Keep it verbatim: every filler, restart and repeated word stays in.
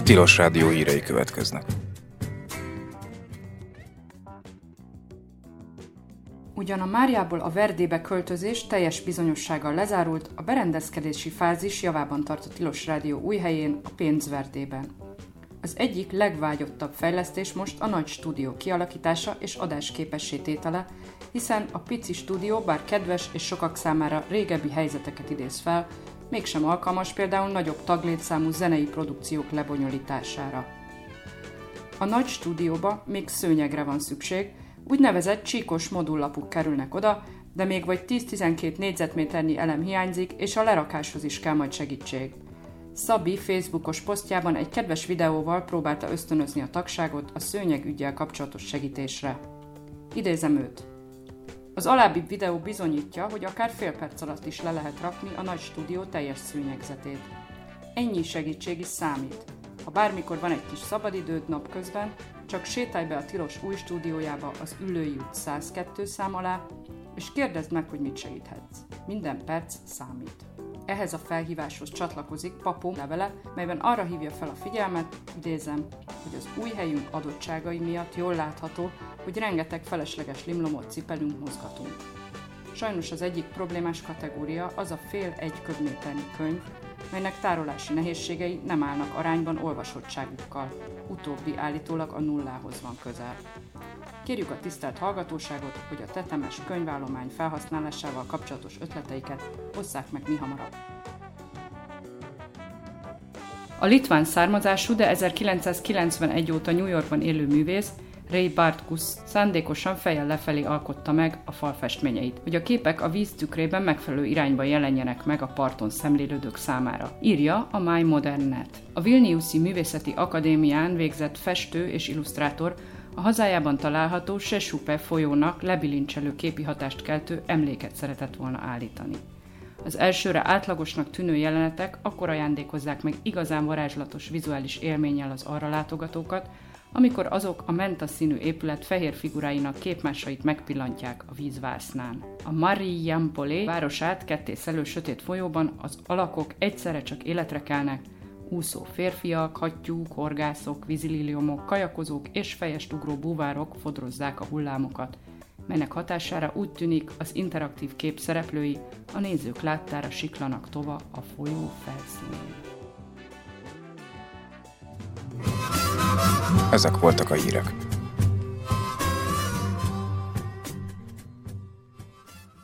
Tilos Rádió hírei következnek. Ugyan a Máriából a Verdébe költözés teljes bizonyossággal lezárult, a berendezkedési fázis javában tart a Tilos Rádió új helyén, a Pénzverdében. Az egyik legvágyottabb fejlesztés most a nagy stúdió kialakítása és adásképessé tétele, hiszen a pici stúdió bár kedves és sokak számára régebbi helyzeteket idéz fel, mégsem alkalmas például nagyobb taglétszámú zenei produkciók lebonyolítására. A nagy stúdióba még szőnyegre van szükség, úgynevezett csíkos modullapuk kerülnek oda, de még vagy tíz-tizenkét négyzetméternyi elem hiányzik, és a lerakáshoz is kell majd segítség. Szabi Facebookos posztjában egy kedves videóval próbálta ösztönözni a tagságot a szőnyeg üggyel kapcsolatos segítésre. Idézem őt. Az alábbi videó bizonyítja, hogy akár fél perc alatt is le lehet rakni a nagy stúdió teljes szőnyegzetét. Ennyi segítség is számít. Ha bármikor van egy kis szabadidőd napközben, csak sétálj be a Tilos új stúdiójába az Üllői út száz kettő szám alá, és kérdezd meg, hogy mit segíthetsz. Minden perc számít. Ehhez a felhíváshoz csatlakozik Papó levele, melyben arra hívja fel a figyelmet, idézem, hogy az új helyünk adottságai miatt jól látható, hogy rengeteg felesleges limlomot cipelünk, mozgatunk. Sajnos az egyik problémás kategória az a fél egy köbméternyi könyv, melynek tárolási nehézségei nem állnak arányban olvasottságukkal, utóbbi állítólag a nullához van közel. Kérjük a tisztelt hallgatóságot, hogy a tetemes könyvállomány felhasználásával kapcsolatos ötleteiket osszák meg mihamarabb. A litván származású, de ezerkilencszázkilencvenegy óta New Yorkban élő művész, Ray Bartkus szándékosan fejjel lefelé alkotta meg a falfestményeit, hogy a képek a víz tükrében megfelelő irányba jelenjenek meg a parton szemlélődők számára. Írja a My Modern Net. A Vilniuszi Művészeti Akadémián végzett festő és illusztrátor a hazájában található Sesupe folyónak lebilincselő képi hatást keltő emléket szeretett volna állítani. Az elsőre átlagosnak tűnő jelenetek akkor ajándékozzák meg igazán varázslatos vizuális élménnyel az arra látogatókat, amikor azok a menta színű épület fehér figuráinak képmásait megpillantják a vízvásznán. A Marijampolé városát kettészelő sötét folyóban az alakok egyszerre csak életre kelnek, úszó férfiak, hattyúk, horgászok, vízililiomok, kajakozók és fejest ugró búvárok fodrozzák a hullámokat, melynek hatására úgy tűnik, az interaktív kép szereplői a nézők láttára siklanak tova a folyó felszínén. Ezek voltak a hírek.